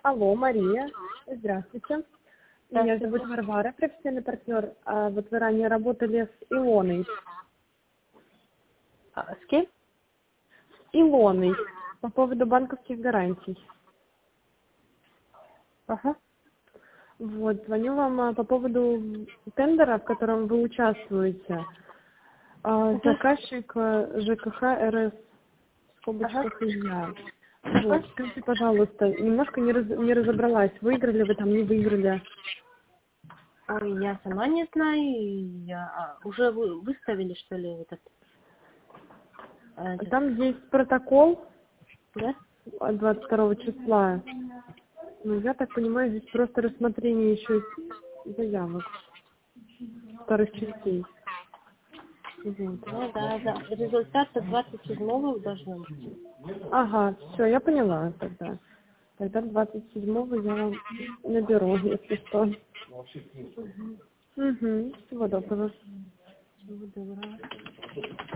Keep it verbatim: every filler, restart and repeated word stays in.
Алло, Мария. Здравствуйте. Меня Здравствуйте. зовут Варвара, профессиональный партнер. А вот вы ранее работали с Илоной. А, с кем? Илоной. По поводу банковских гарантий. Ага. Вот, звоню вам а, по поводу тендера, в котором вы участвуете. А, Ага. Заказчик а, ЖКХ РС в Ага. скобочках и я. Ага. Вот, скажите, пожалуйста, немножко не, раз- не разобралась, выиграли вы там, не выиграли. Ой, я сама не знаю. Я а, уже вы выставили, что ли, этот, а, этот, Там есть протокол да? от двадцать второго числа. Ну, я так понимаю, здесь просто рассмотрение еще заявок вторых частей. Вот. Да, да, да. Результат двадцать седьмого должен быть. Ага, все, я поняла тогда. Тогда двадцать седьмого я вам наберу, если что. Угу. Угу. Всего доброго. Всего доброго.